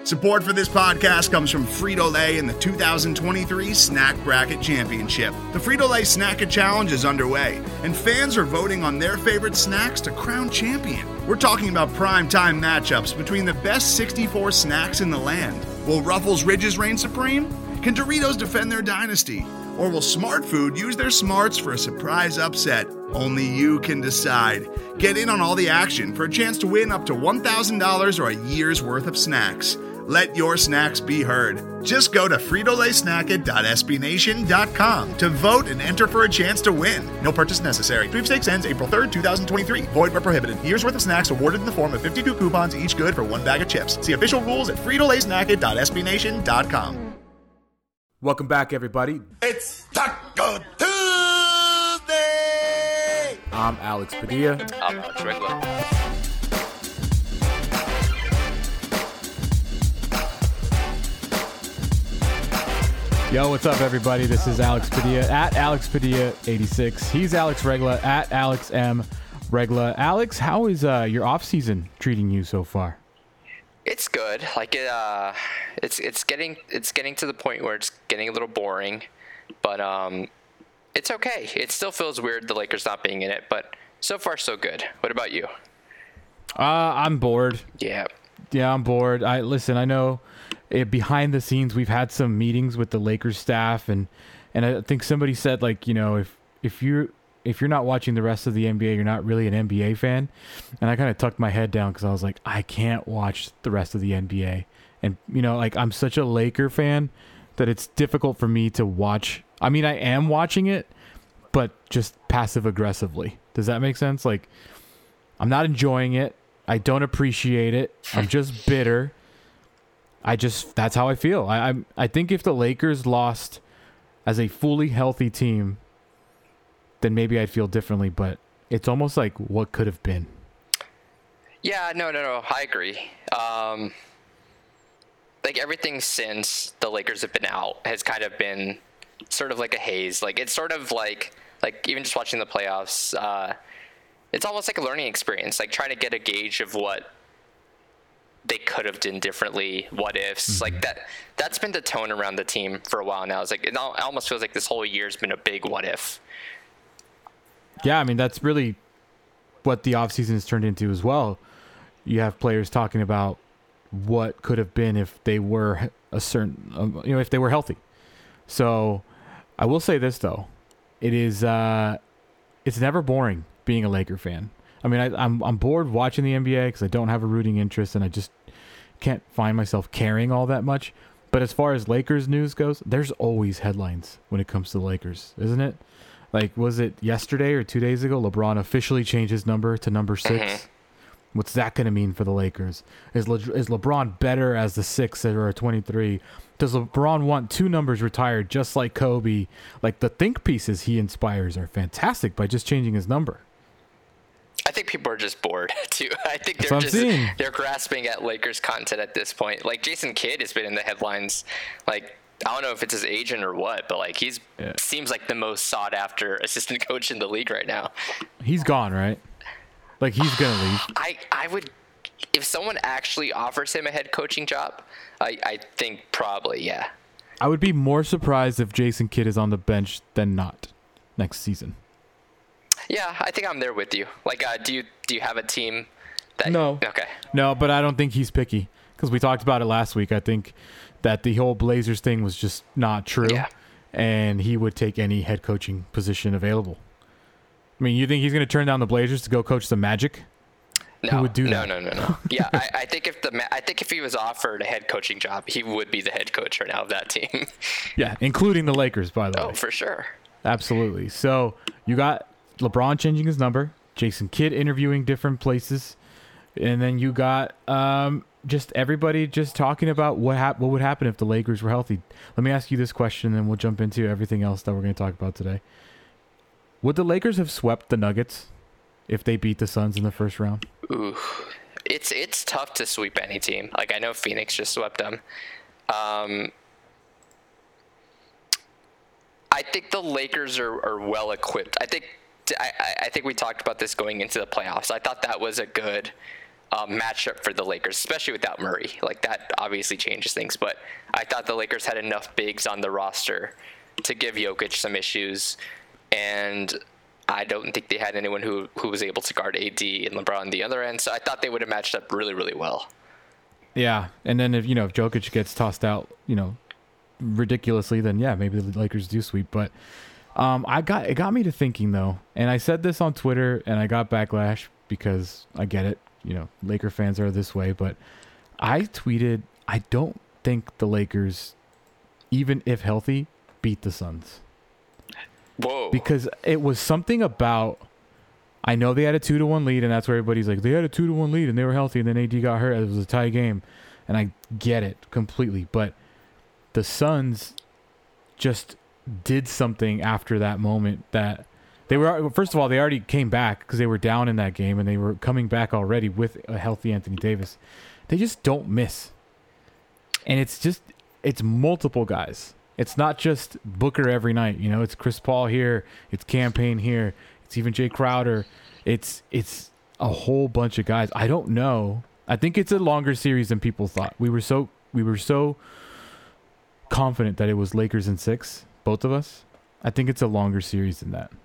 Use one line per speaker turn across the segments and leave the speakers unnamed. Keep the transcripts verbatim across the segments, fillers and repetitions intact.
Support for this podcast comes from Frito-Lay and the two thousand twenty-three Snack Bracket Championship. The Frito-Lay Snack-A Challenge is underway, and fans are voting on their favorite snacks to crown champion. We're talking about prime-time matchups between the best sixty-four snacks in the land. Will Ruffles Ridges reign supreme? Can Doritos defend their dynasty? Or will Smart Food use their smarts for a surprise upset? Only you can decide. Get in on all the action for a chance to win up to one thousand dollars or a year's worth of snacks. Let your snacks be heard. Just go to Frito Lay Snack It dot S B Nation dot com to vote and enter for a chance to win. No purchase necessary. Sweepstakes ends April third, twenty twenty-three. Void where prohibited. Year's worth of snacks awarded in the form of fifty-two coupons, each good for one bag of chips. See official rules at Frito Lay Snack It dot S B Nation dot com.
Welcome back, everybody.
It's Taco Tuesday!
I'm Alex Padilla.
I'm Alex Regla.
Yo, what's up, everybody? This is Alex Padilla at Alex Padilla eighty-six. He's Alex Regla at Alex M Regla. Alex, how is uh, your off season treating you so far?
It's good. Like it, uh, it's it's getting it's getting to the point where it's getting a little boring, but um, it's okay. It still feels weird the Lakers not being in it, but so far so good. What about you?
Uh, I'm bored.
Yeah.
Yeah, I'm bored. I listen. I know. It, behind the scenes, we've had some meetings with the Lakers staff, and and I think somebody said, like, you know, if if you're if you're not watching the rest of the N B A, you're not really an N B A fan. And I kind of tucked my head down because I was like, I can't watch the rest of the N B A. And, you know, like, I'm such a Laker fan that it's difficult for me to watch. I mean, I am watching it, but just passive aggressively. Does that make sense? Like, I'm not enjoying it. I don't appreciate it. I'm just bitter. I just, that's how I feel. I, I I think if the Lakers lost as a fully healthy team, then maybe I'd feel differently, but it's almost like what could have been.
Yeah, no, no, no. I agree. Um, like everything since the Lakers have been out has kind of been sort of like a haze. Like it's sort of like, like even just watching the playoffs, uh, it's almost like a learning experience, like trying to get a gauge of what they could have done differently, what ifs, mm-hmm. like that. That's been the tone around the team for a while now. It's like it almost feels like this whole year's been a big what if.
Yeah, I mean that's really what the offseason has turned into as well. You have players talking about what could have been if they were a certain, um, you know, if they were healthy. So I will say this though, it is uh, it's never boring being a Laker fan. I mean, I, I'm I'm bored watching the N B A because I don't have a rooting interest and I just can't find myself caring all that much. But as far as Lakers news goes, there's always headlines when it comes to the Lakers, isn't it? Like, was it yesterday or two days ago? LeBron officially changed his number to number six. Mm-hmm. What's that going to mean for the Lakers? Is Le- is LeBron better as the six or a twenty-three? Does LeBron want two numbers retired just like Kobe? Like, the think pieces he inspires are fantastic by just changing his number.
I think people are just bored too. I think
That's
they're just
seeing.
they're grasping at Lakers content at this point. Like Jason Kidd has been in the headlines. Like I don't know if it's his agent or what, but like he's yeah. seems like the most sought after assistant coach in the league right now.
He's gone, right? Like he's gonna leave.
I I would if someone actually offers him a head coaching job, I I think probably yeah.
I would be more surprised if Jason Kidd is on the bench than not next season.
Yeah, I think I'm there with you. Like, uh, do you do you have a team that...
No.
Okay.
No, but I don't think he's picky because we talked about it last week. I think that the whole Blazers thing was just not true,
yeah.
and he would take any head coaching position available. I mean, you think he's going to turn down the Blazers to go coach the Magic?
No,
Who would do
no,
that?
no, no, no. Yeah, I, I think if the I think if he was offered a head coaching job, he would be the head coach right now of that team.
Yeah, including the Lakers, by the
oh,
way.
Oh, for sure.
Absolutely. So you got LeBron changing his number, Jason Kidd interviewing different places, and then you got um, just everybody just talking about what hap- what would happen if the Lakers were healthy. Let me ask you this question, and then we'll jump into everything else that we're going to talk about today. Would the Lakers have swept the Nuggets if they beat the Suns in the first round?
Ooh, it's it's tough to sweep any team. Like I know Phoenix just swept them. Um, I think the Lakers are, are well equipped. I think I, I think we talked about this going into the playoffs. I thought that was a good um, matchup for the Lakers, especially without Murray. Like, that obviously changes things. But I thought the Lakers had enough bigs on the roster to give Jokic some issues. And I don't think they had anyone who, who was able to guard A D and LeBron on the other end. So I thought they would have matched up really, really well.
Yeah. And then if, you know, if Jokic gets tossed out, you know, ridiculously, then yeah, maybe the Lakers do sweep. But um, I got it got me to thinking, though. And I said this on Twitter and I got backlash because I get it. You know, Laker fans are this way, but I tweeted, I don't think the Lakers, even if healthy, beat the Suns.
Whoa.
Because it was something about, I know they had a two to one lead, and that's where everybody's like, they had a two to one lead and they were healthy, and then A D got hurt. It was a tie game. And I get it completely. But the Suns just did something after that moment that they were, first of all, they already came back because they were down in that game and they were coming back already with a healthy Anthony Davis. They just don't miss. And it's just, it's multiple guys. It's not just Booker every night. You know, it's Chris Paul here. It's Campaign here. It's even Jay Crowder. It's, it's a whole bunch of guys. I don't know. I think it's a longer series than people thought. We were so, we were so confident that it was Lakers in six, both of us. I think it's a longer series than that.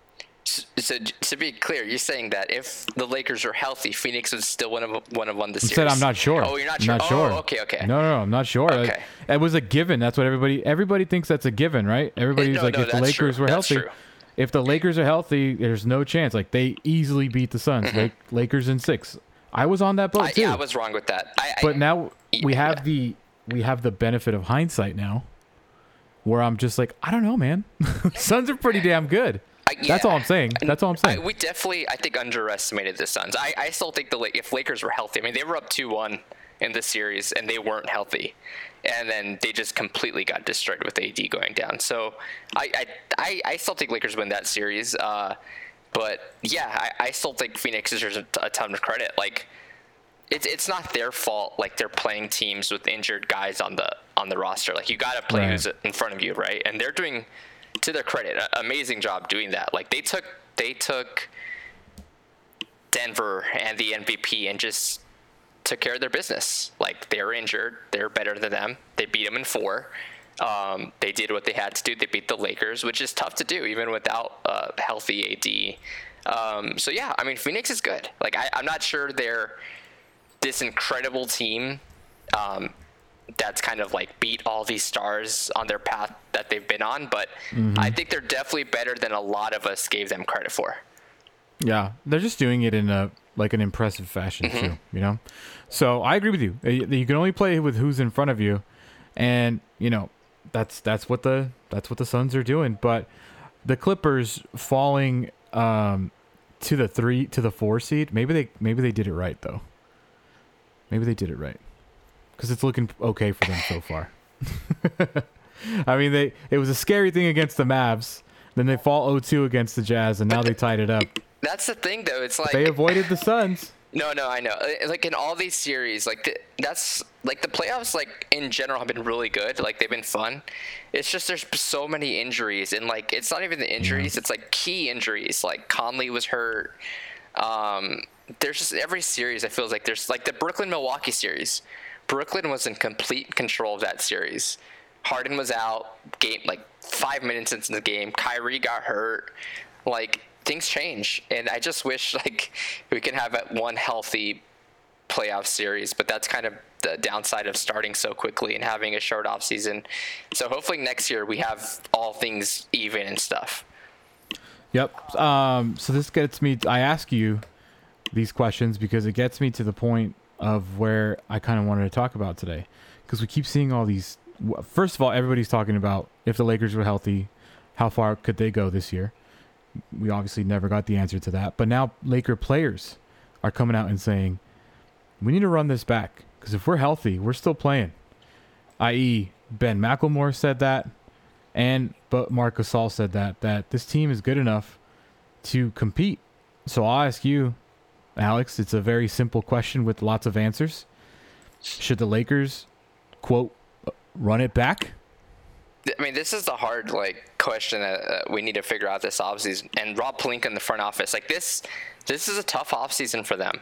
So to be clear, you're saying that if the Lakers are healthy, Phoenix would still win have one of won the series.
I said I'm not sure.
Oh, you're not
I'm
sure.
Not sure.
Oh, okay, okay.
No, no, no, I'm not sure.
Okay.
It, it was a given. That's what everybody everybody thinks that's a given, right? Everybody's
no,
like,
no,
if the Lakers
true.
were
That's
healthy,
true.
if the Lakers are healthy, there's no chance. Like, they easily beat the Suns.
Mm-hmm.
Like, Lakers in six. I was on that boat
I,
too.
yeah, I was wrong with that. I,
but
I,
now we
yeah.
have the we have the benefit of hindsight now, where I'm just like, I don't know, man. Suns are pretty damn good.
I, yeah.
That's all I'm saying. That's all I'm saying.
I, we definitely, I think, underestimated the Suns. I, I still think the if Lakers were healthy, I mean, they were up two one in the series, and they weren't healthy. And then they just completely got destroyed with A D going down. So I I, I, I still think Lakers win that series. Uh, but, yeah, I, I still think Phoenix deserves a, a ton of credit. Like, it's it's not their fault. Like, they're playing teams with injured guys on the on the roster. Like, you got to play
Right.
who's in front of you, right? And they're doing, to their credit, an amazing job doing that. Like, they took they took Denver and the M V P and just took care of their business. Like, they're injured. They're better than them. They beat them in four. Um, they did what they had to do. They beat the Lakers, which is tough to do, even without a uh, healthy A D. Um, so, yeah, I mean, Phoenix is good. Like, I, I'm not sure they're this incredible team um, that's kind of like beat all these stars on their path that they've been on, but mm-hmm. I think they're definitely better than a lot of us gave them credit for.
Yeah, they're just doing it in a like an impressive fashion
mm-hmm.
too, you know. So I agree with you. You can only play with who's in front of you, and you know that's that's what the that's what the Suns are doing. But the Clippers falling um, to the three to the four seed, maybe they maybe they did it right though. Maybe they did it right. Because it's looking okay for them so far. I mean, they it was a scary thing against the Mavs. Then they fall oh two against the Jazz, and now they tied it up.
That's the thing, though. It's like
they avoided the Suns.
No, no, I know. Like, in all these series, like the, that's like the playoffs, like in general, have been really good. Like, they've been fun. It's just there's so many injuries, and like it's not even the injuries. Yeah. It's like key injuries. Like Conley was hurt. Um, there's just every series. I feel like there's like the Brooklyn Milwaukee series. Brooklyn was in complete control of that series. Harden was out, game like five minutes into the game. Kyrie got hurt. Like, things change, and I just wish like we can have one healthy playoff series. But that's kind of the downside of starting so quickly and having a short off season. So hopefully next year we have all things even and stuff.
Yep. Um, so this gets me. I ask you these questions because it gets me to the point of where I kind of wanted to talk about today, because we keep seeing all these. First of all, everybody's talking about if the Lakers were healthy, how far could they go this year? We obviously never got the answer to that. But now Laker players are coming out and saying, we need to run this back, because if we're healthy, we're still playing. that is, Ben McLemore said that, and but Marc Gasol said that, that this team is good enough to compete. So I'll ask you, Alex, it's a very simple question with lots of answers. Should the Lakers, quote, run it back?
I mean, this is the hard like question that uh, we need to figure out this offseason. And Rob Pelinka in the front office, like this, this is a tough offseason for them.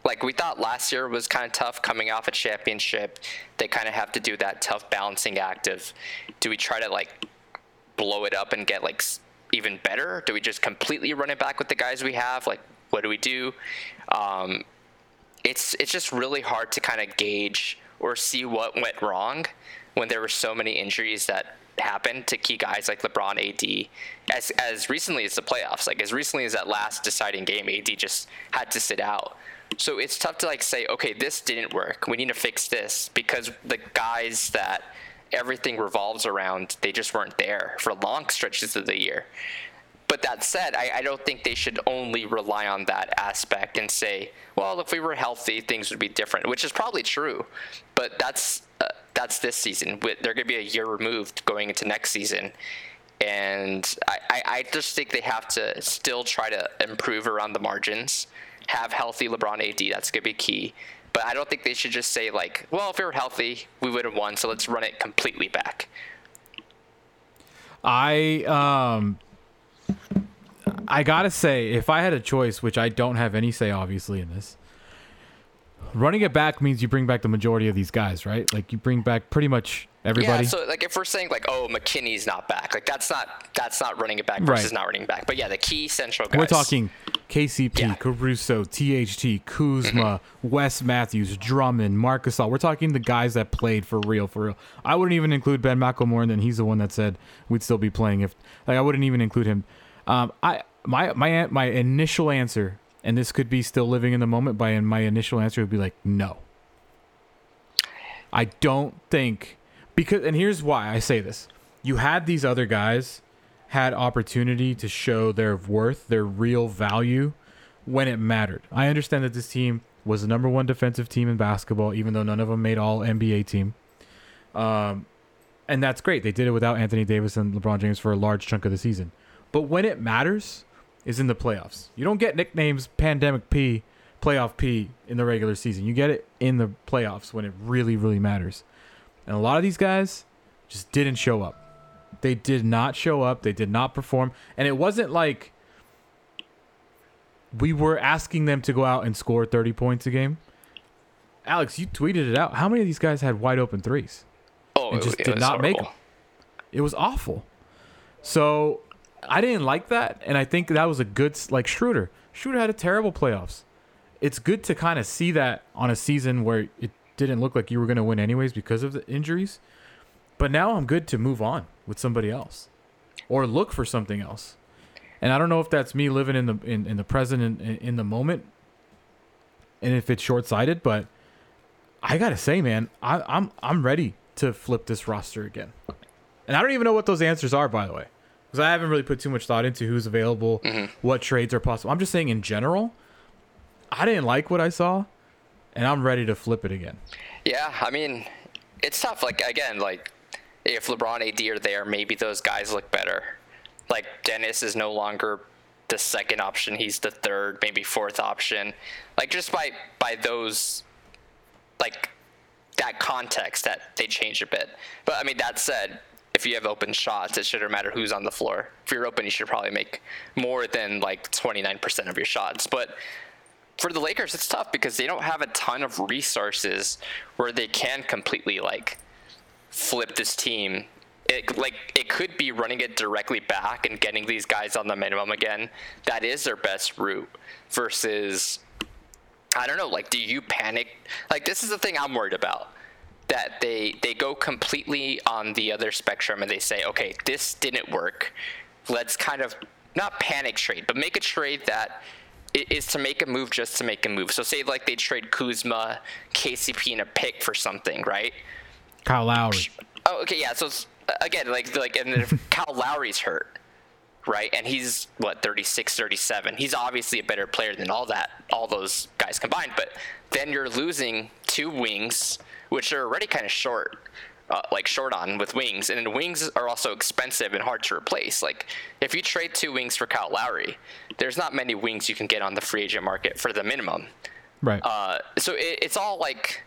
Like, we thought last year was kind of tough coming off a championship. They kind of have to do that tough balancing act of, do we try to, like, blow it up and get, like, even better? Do we just completely run it back with the guys we have? Like, what do we do? Um, it's it's just really hard to kind of gauge or see what went wrong when there were so many injuries that happened to key guys like LeBron, A D, as as recently as the playoffs. Like, as recently as that last deciding game, A D just had to sit out. So it's tough to, like, say, okay, this didn't work, we need to fix this, because the guys that everything revolves around, they just weren't there for long stretches of the year. But that said, I, I don't think they should only rely on that aspect and say, well, if we were healthy, things would be different, which is probably true. But that's uh, that's this season. They're going to be a year removed going into next season. And I, I, I just think they have to still try to improve around the margins, have healthy LeBron, A D. That's going to be key. But I don't think they should just say, like, well, if we were healthy, we would have won, so let's run it completely back.
I um I gotta say, if I had a choice, which I don't have any say obviously in this, running it back means you bring back the majority of these guys, right? Like, you bring back pretty much everybody.
Yeah, so, like, if we're saying, like, oh, McKinney's not back, like, that's not that's not running it back versus
Right.
not running back. But yeah, the key central guys.
We're talking K C P,
Yeah.
Caruso, T H T, Kuzma, Wes Matthews, Drummond, Marc Gasol. We're talking the guys that played for real, for real. I wouldn't even include Ben McLemore, and then he's the one that said we'd still be playing if, like, I wouldn't even include him. Um, I my my my initial answer, and this could be still living in the moment, but my initial answer would be like, no. I don't think, because, and here's why I say this. You had these other guys had opportunity to show their worth, their real value when it mattered. I understand that this team was the number one defensive team in basketball, even though none of them made all N B A team. Um, and that's great. They did it without Anthony Davis and LeBron James for a large chunk of the season. But when it matters is in the playoffs. You don't get nicknames Pandemic P, Playoff P in the regular season. You get it in the playoffs when it really, really matters. And a lot of these guys just didn't show up. They did not show up. They did not perform. And it wasn't like we were asking them to go out and score thirty points a game. Alex, you tweeted it out. How many of these guys had wide open threes?
Oh,
and just
it
did
was
not make
horrible.
them. It was awful. So I didn't like that, and I think that was a good, like Schroeder. Schroeder had a terrible playoffs. It's good to kind of see that on a season where it didn't look like you were going to win anyways because of the injuries. But now I'm good to move on with somebody else or look for something else. And I don't know if that's me living in the in, in the present in, in the moment and if it's short-sighted, but I got to say, man, I, I'm I'm ready to flip this roster again. And I don't even know what those answers are, by the way, because I haven't really put too much thought into who's available, mm-hmm. what trades are possible. I'm just saying in general, I didn't like what I saw, and I'm ready to flip it again.
Yeah, I mean, it's tough. Like, again, like, if LeBron, A D are there, maybe those guys look better. Like, Dennis is no longer the second option. He's the third, maybe fourth option. Like, just by, by those, like, that context that they change a bit. But, I mean, that said, if you have open shots, it shouldn't matter who's on the floor. If you're open, you should probably make more than, like, twenty-nine percent of your shots. But for the Lakers, it's tough because they don't have a ton of resources where they can completely, like, flip this team. It, like, it could be running it directly back and getting these guys on the minimum again. That is their best route versus, I don't know, like, do you panic? Like, this is the thing I'm worried about, that they they go completely on the other spectrum and they say, okay, this didn't work. Let's kind of not panic trade, but make a trade that is to make a move just to make a move. So say, like, they trade Kuzma, K C P, and a pick for something, right?
Kyle Lowry.
Oh, okay, yeah. So it's, again, like, like, and then if Kyle Lowry's hurt, right, and he's what, thirty-six, thirty-seven. He's obviously a better player than all that, all those guys combined. But then you're losing two wings, which are already kind of short, uh, like short on with wings, and then wings are also expensive and hard to replace. Like, if you trade two wings for Kyle Lowry, there's not many wings you can get on the free agent market for the minimum.
Right.
Uh, so it, it's all like.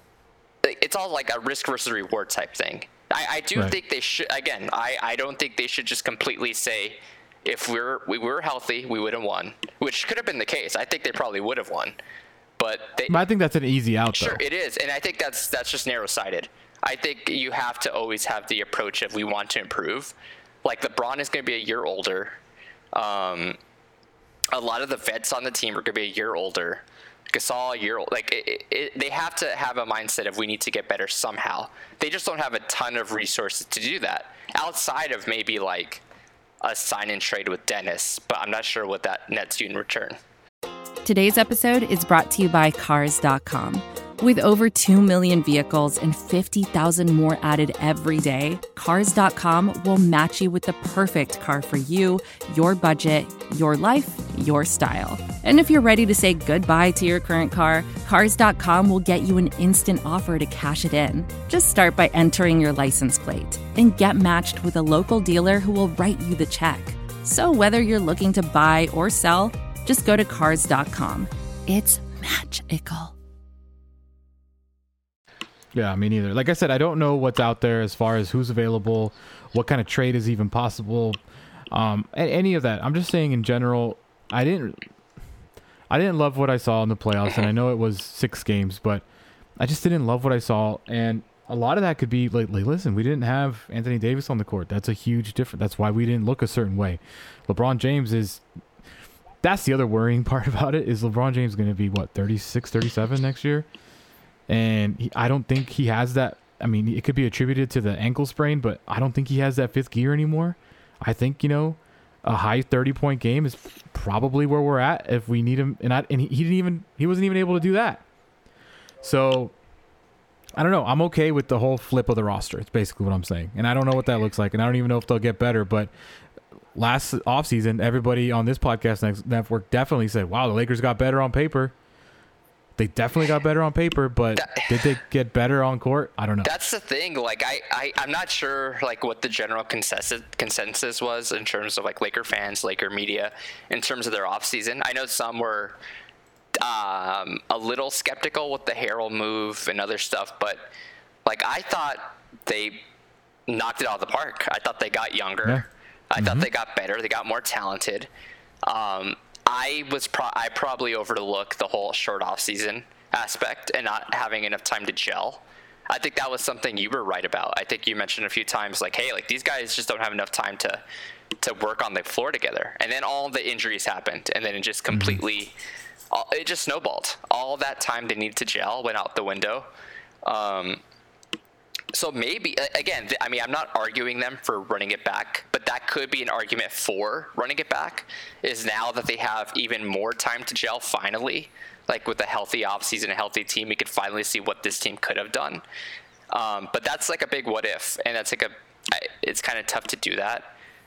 It's all like a risk versus reward type thing. I, I do
right.
think they should, again, I, I don't think they should just completely say, if we're, we were healthy, we would have won, which could have been the case. I think they probably would have won. but they,
But I think that's an easy out,
sure
though.
it is, and I think that's that's just narrow-sighted. I think you have to always have the approach of we want to improve. Like LeBron is going to be a year older. Um, a lot of the vets on the team are going to be a year older. Gasol, a year old. Like it, it, they have to have a mindset of we need to get better somehow. They just don't have a ton of resources to do that outside of maybe like a sign and trade with Dennis, but I'm not sure what that nets you in return.
Today's episode is brought to you by Cars dot com. With over two million vehicles and fifty thousand more added every day, Cars dot com will match you with the perfect car for you, your budget, your life, your style. And if you're ready to say goodbye to your current car, Cars dot com will get you an instant offer to cash it in. Just start by entering your license plate and get matched with a local dealer who will write you the check. So whether you're looking to buy or sell, just go to Cars dot com. It's magical.
Yeah, me neither. Like I said, I don't know what's out there as far as who's available, what kind of trade is even possible, um, any of that. I'm just saying in general, I didn't, I didn't love what I saw in the playoffs, and I know it was six games, but I just didn't love what I saw, and a lot of that could be like, like listen, we didn't have Anthony Davis on the court. That's a huge difference. That's why we didn't look a certain way. LeBron James is. That's the other worrying part about it is LeBron James going to be what thirty-six, thirty-seven next year. And he, I don't think he has that. I mean, it could be attributed to the ankle sprain, but I don't think he has that fifth gear anymore. I think, you know, a high thirty-point game is probably where we're at if we need him. And, I, and he, he didn't even, he wasn't even able to do that. So, I don't know. I'm okay with the whole flip of the roster. It's basically what I'm saying. And I don't know what that looks like. And I don't even know if they'll get better. But last offseason, everybody on this podcast network definitely said, wow, the Lakers got better on paper. They definitely got better on paper, but that, did they get better on court? I don't know.
That's the thing. Like, I, I, I'm not sure, like, what the general consensus consensus was in terms of, like, Laker fans, Laker media, in terms of their offseason. I know some were um, a little skeptical with the Harrell move and other stuff, but, like, I thought they knocked it out of the park. I thought they got younger. Yeah. I mm-hmm. thought they got better. They got more talented. Um I was pro- I probably overlooked the whole short off season aspect and not having enough time to gel. I think that was something you were right about. I think you mentioned a few times, like, hey, like these guys just don't have enough time to to work on the floor together. And then all the injuries happened, and then it just completely, all, it just snowballed. All that time they needed to gel went out the window. Um, so maybe, again, I mean, I'm not arguing them for running it back, but that could be an argument for running it back, is now that they have even more time to gel finally, like with a healthy offseason, a healthy team, we could finally see what this team could have done. Um, but that's like a big what if, and that's like a, it's kind of tough to do that.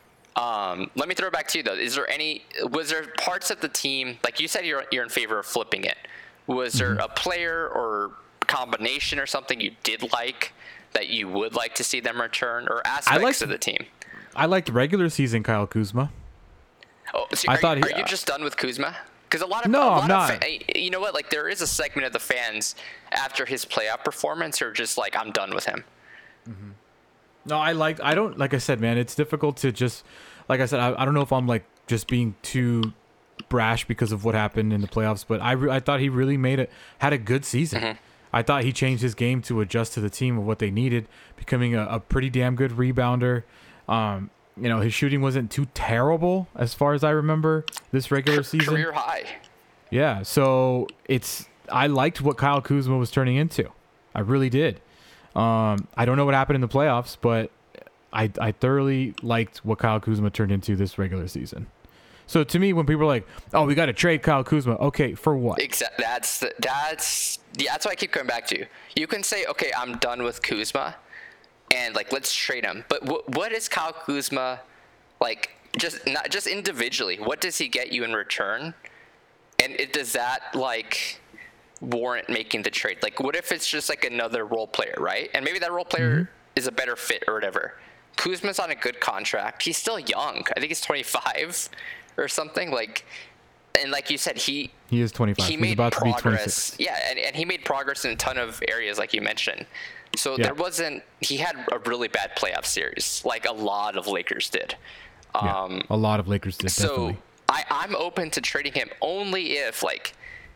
Um, let me throw it back to you though. Is there any, was there parts of the team, like you said, you're you're in favor of flipping it. Was there a player or combination or something you did like that you would like to see them return, or aspects liked, of the team?
I liked regular season Kyle Kuzma.
Oh, so
I
are,
thought
you,
he,
are you just done with Kuzma? Because a lot of
no,
a lot
I'm not.
Of fa- you know what? Like there is a segment of the fans after his playoff performance who are just like, I'm done with him.
Mm-hmm. No, I like. I don't like. I said, man, it's difficult to just. Like I said, I, I don't know if I'm like just being too brash because of what happened in the playoffs, but I, re- I thought he really made it had a good season. Mm-hmm. I thought he changed his game to adjust to the team of what they needed, becoming a, a pretty damn good rebounder. Um, you know, his shooting wasn't too terrible as far as I remember this regular season.
Career high.
Yeah, so it's I liked what Kyle Kuzma was turning into. I really did. Um, I don't know what happened in the playoffs, but I I thoroughly liked what Kyle Kuzma turned into this regular season. So to me, when people are like, "Oh, we got to trade Kyle Kuzma," okay, for what?
Exactly. That's the, that's yeah, that's what I keep coming back to. You can say, "Okay, I'm done with Kuzma," and like, let's trade him. But w- what is Kyle Kuzma like? Just not just individually. What does he get you in return? And it does that like warrant making the trade? Like, what if it's just like another role player, right? And maybe that role player mm-hmm. is a better fit or whatever. Kuzma's on a good contract. He's still young. I think he's twenty-five or something. Like, and like you said, he
he is twenty-five.
He
he's
made
about
progress.
to be twenty-six.
Yeah, and, and he made progress in a ton of areas, like you mentioned. So yeah. there wasn't. He had a really bad playoff series, like a lot of Lakers did. Um,
yeah, a lot of Lakers did.
So
definitely.
I, I'm open to trading him only if like.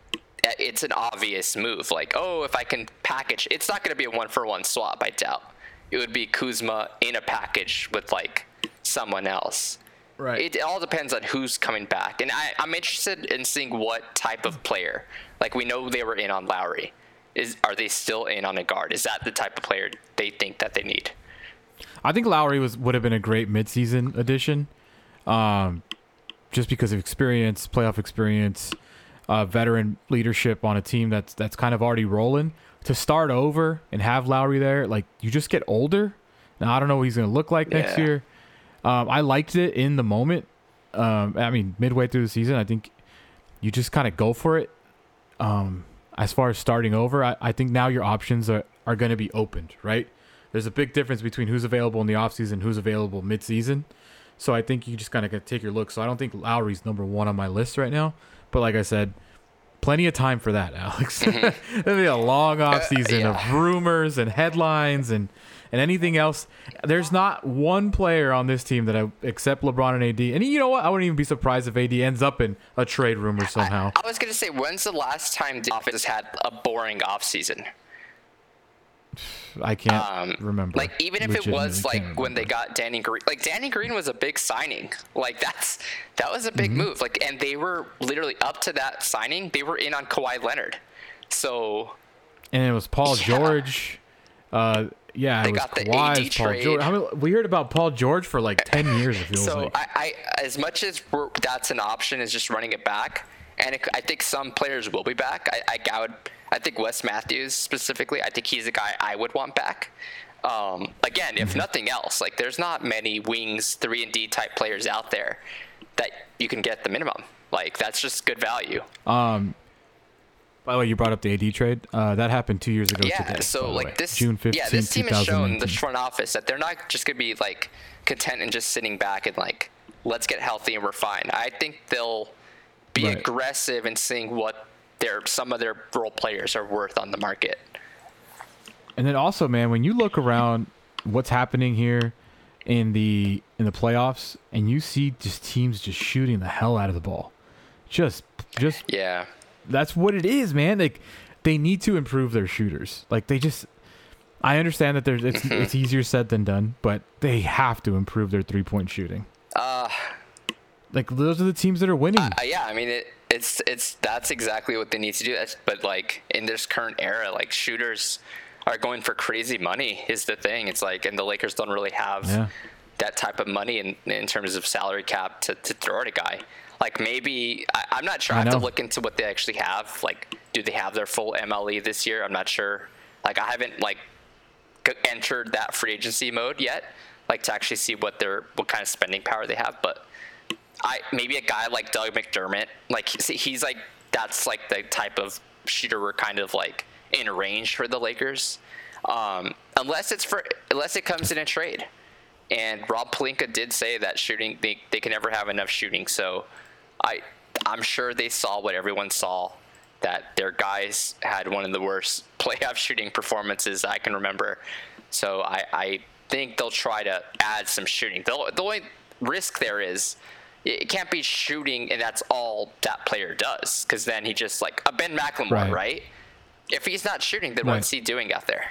it's an obvious move. Like, oh, if I can package, it's not going to be a one for one swap. I doubt it would be Kuzma in a package with like someone else.
Right.
It, it all depends on who's coming back, and I, I'm interested in seeing what type of player. Like, we know they were in on Lowry. Is are they still in on a guard? Is that the type of player they think that they need?
I think Lowry was would have been a great midseason addition, um, just because of experience, playoff experience, uh, veteran leadership on a team that's that's kind of already rolling. To start over and have Lowry there, like, you just get older. Now, I don't know what he's going to look like
Yeah.
next year. Um, I liked it in the moment. Um, I mean, midway through the season, I think you just kind of go for it. Um, as far as starting over, I, I think now your options are, are going to be opened, right? There's a big difference between who's available in the offseason, who's available midseason. So I think you just kind of take your look. So I don't think Lowry's number one on my list right now. But like I said, plenty of time for that, Alex.
Mm-hmm.
There'll be a long offseason
yeah.
of rumors and headlines and, and anything else. There's not one player on this team that I except LeBron and A D. And you know what? I wouldn't even be surprised if A D ends up in a trade rumor somehow.
I, I was going to say, when's the last time the office had a boring offseason?
I can't
Um,
remember.
Like, even if it was
Legitimately
like
can't
when they
remember.
got Danny Green, like Danny Green was a big signing. Like, that's that was a big
Mm-hmm.
move. Like, and they were literally up to that signing. They were in on Kawhi Leonard. So
And it was Paul
Yeah.
George. Uh, yeah,
They
it was
got the
Kawhi,
A D
it was Paul
trade.
George. I mean, we heard about Paul George for like ten years, it feels
So
like.
I, I, as much as we're, that's an option, is just running it back, and it, I think some players will be back. I, I, I would, I think Wes Matthews specifically. I think he's a guy I would want back. Um, again, if
Mm-hmm.
nothing else, like, there's not many wings three and D type players out there that you can get the minimum. Like, that's just good value.
Um, by the way, you brought up the A D trade. Uh, that happened two years ago
Yeah,
today. by
so
the
like
way.
this,
June fifteenth,
yeah, this team has shown the
twenty nineteen.
front office that they're not just gonna be like content and just sitting back and like, let's get healthy and we're fine. I think they'll be
Right.
aggressive in seeing what their some of their role players are worth on the market.
And then also, man, when you look around what's happening here in the in the playoffs, and you see just teams just shooting the hell out of the ball, just just
Yeah,
that's what it is, man. Like, they need to improve their shooters. Like, they just, I understand that there's it's it's easier said than done, but they have to improve their three point shooting.
uh,
Like, those are the teams that are winning.
uh, yeah. I mean, it, it's it's that's exactly what they need to do. That's, but like in this current era, like, shooters are going for crazy money is the thing. It's like, and the Lakers don't really have
Yeah.
that type of money in, in terms of salary cap to, to throw at a guy. Like, maybe, I, I'm not sure. I
I
have to
know.
look into what they actually have. Like, do they have their full M L E this year? I'm not sure. Like, I haven't, like, g- entered that free agency mode yet, like, to actually see what their, what kind of spending power they have. But I, maybe a guy like Doug McDermott, like, he's, he's like, that's like the type of shooter we're kind of like in range for the Lakers. Um, unless it's for, unless it comes in a trade. And Rob Pelinka did say that shooting, they, they can never have enough shooting. So I, I'm sure they saw what everyone saw, that their guys had one of the worst playoff shooting performances I can remember. So I, I think they'll try to add some shooting. The, the only risk there is it can't be shooting and that's all that player does, because then he just, like a Ben McLemore, right?
Right.
If he's not shooting, then
Right.
what's he doing out there?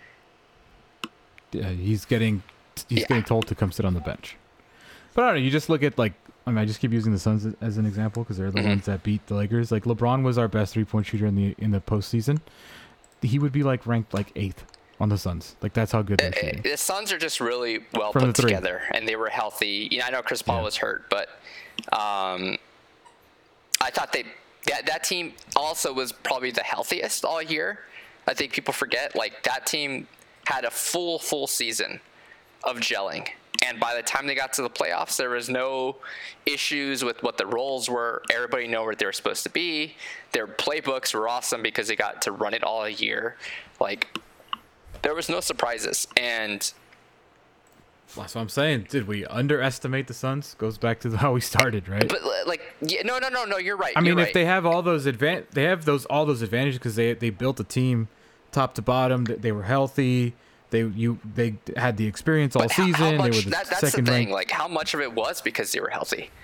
Yeah, he's getting he's
Yeah.
getting told to come sit on the bench. But I don't know. You just look at, like, I mean, I just keep using the Suns as an example because they're the
Mm-hmm.
ones that beat the Lakers. Like, LeBron was our best three point shooter in the in the postseason. He would be like ranked like eighth on the Suns. Like, that's how good they're shooting.
The Suns are just really well
From the
put
three.
together, and they were healthy. You know, I know Chris Paul
Yeah.
was hurt, but um, I thought they that that team also was probably the healthiest all year. I think people forget, like, that team had a full full season of gelling, and by the time they got to the playoffs, there was no issues with what the roles were. Everybody knew where they were supposed to be. Their playbooks were awesome because they got to run it all a year. Like, there was no surprises, and
That's what I'm saying. Did we underestimate the Suns? Goes back to how we started, right?
but like, yeah, no, no, no, no. You're right.
I mean,
you're
if
right.
they have all those advan- they have those all those advantages because they they built a team top to bottom. They, they were healthy. They you they had the experience all
But how-
season.
how much,
they were the
that, that's the
second
thing.
ranked.
Like, how much of it was because they were healthy?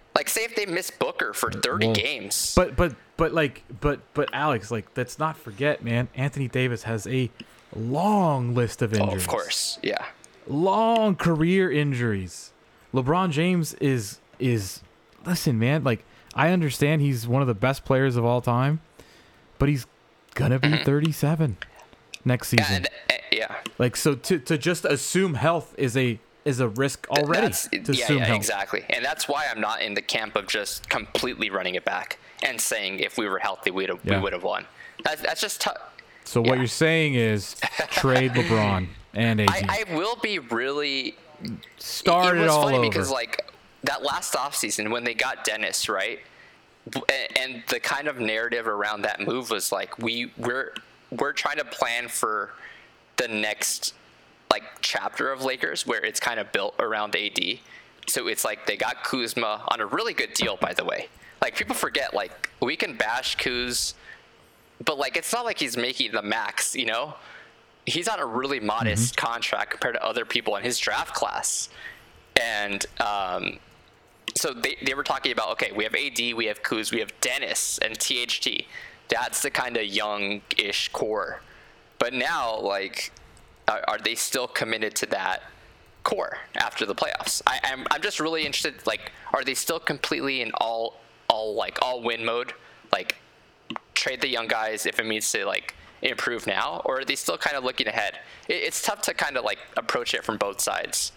Like, say if they miss Booker for thirty
Well,
games.
But but but like but but Alex, like let's not forget, man. Anthony Davis has a long list of injuries.
Oh, of course, yeah.
Long career injuries. LeBron James is is listen, man. Like I understand he's one of the best players of all time, but he's gonna be mm-hmm. thirty-seven next season.
And, uh, yeah.
Like so to to just assume health is a is a risk already.
That's,
to
yeah,
assume
yeah,
health.
exactly. And that's why I'm not in the camp of just completely running it back and saying if we were healthy, we'd have,
yeah.
we would have won. That's, that's just tough.
So
yeah.
what you're saying is trade LeBron and A D.
I, I will be really
Start
it,
it
was
all
funny
over.
because like that last offseason when they got Dennis, right? And, and the kind of narrative around that move was like we we're we're trying to plan for the next like chapter of Lakers where it's kind of built around A D. So it's like they got Kuzma on a really good deal, by the way. Like people forget, like we can bash Kuz, but like it's not like he's making the max, you know? He's on a really modest mm-hmm. contract compared to other people in his draft class. And um, so they, they were talking about, okay, we have A D, we have Kuz, we have Dennis and T H T. That's the kind of young-ish core. But now, like, are, are they still committed to that core after the playoffs? I, I'm I'm just really interested. Like, are they still completely in all all like all win mode? Like, trade the young guys if it means to like improve now, or are they still kind of looking ahead? It, it's tough to kind of like approach it from both sides.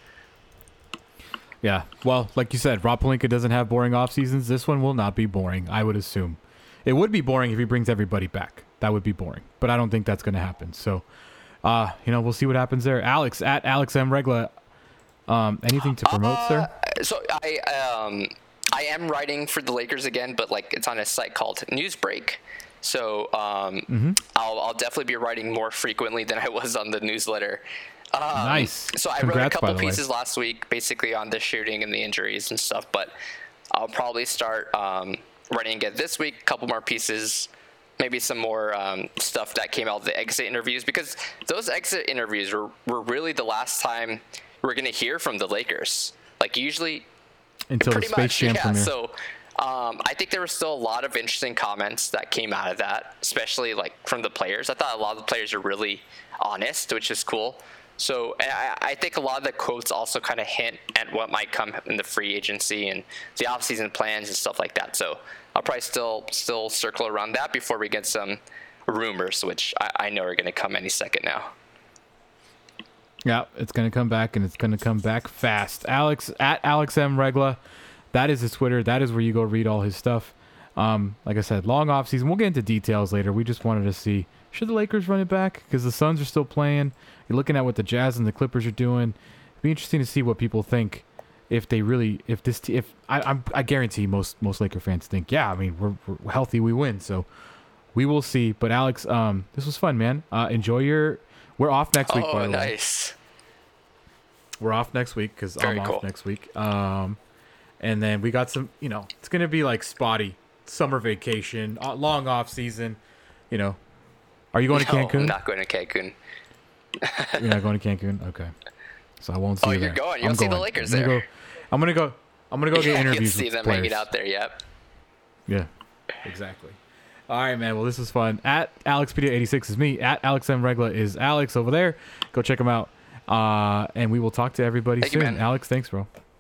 Yeah, well, like you said, Rob Pelinka doesn't have boring off seasons. This one will not be boring, I would assume. It would be boring if he brings everybody back. That would be boring, but I don't think that's going to happen. So, uh, you know, we'll see what happens there. Alex at Alex M Regla. Um, anything to promote,
uh,
sir?
So I um I am writing for the Lakers again, but like it's on a site called Newsbreak. So um, mm-hmm. I'll I'll definitely be writing more frequently than I was on the newsletter. Um,
nice.
So I
Congrats,
wrote a couple pieces
way.
last week, basically on the shooting and the injuries and stuff. But I'll probably start um, writing again this week. A couple more pieces. Maybe some more um, stuff that came out of the exit interviews, because those exit interviews were, were really the last time we're going to hear from the Lakers. Like usually,
until
pretty
the Space
much,
Jam
yeah.
premiere.
So um, I think there were still a lot of interesting comments that came out of that, especially like from the players. I thought a lot of the players are really honest, which is cool. So I, I think a lot of the quotes also kind of hint at what might come in the free agency and the offseason plans and stuff like that. So I'll probably still still circle around that before we get some rumors, which I, I know are going to come any second now.
Yeah, it's going to come back, and it's going to come back fast. Alex, at Alex M. Regla, that is his Twitter. That is where you go read all his stuff. Um, like I said, long off season. We'll get into details later. We just wanted to see, should the Lakers run it back? Because the Suns are still playing. You're looking at what the Jazz and the Clippers are doing. It'd be interesting to see what people think. If they really, if this, t- if I, I'm, I guarantee most most Laker fans think, yeah, I mean, we're, we're healthy, we win. So we will see. But Alex, um, this was fun, man. Uh, enjoy your. We're off next week.
Oh,
by the
nice.
way. We're off next week because I'm
cool.
off next week. Um, and then we got some. You know, it's gonna be like spotty summer vacation, uh, long off season. You know, are you going
no,
to Cancun?
I'm not going to Cancun.
You're not going to Cancun? Okay. So I won't see
oh,
you
you're
there.
going. You'll
I'm
see
going.
the Lakers
I'm
there.
Gonna go, I'm gonna go. I'm gonna go get
yeah,
interviews
you'll see
with
them
players.
hanging out there. Yep.
Yeah, exactly. All right, man. Well, this was fun. At AlexPedia eighty-six is me. At Alex M Regla is Alex over there. Go check him out. Uh, and we will talk to everybody
Thank you,
soon.
man.
Alex, thanks, bro.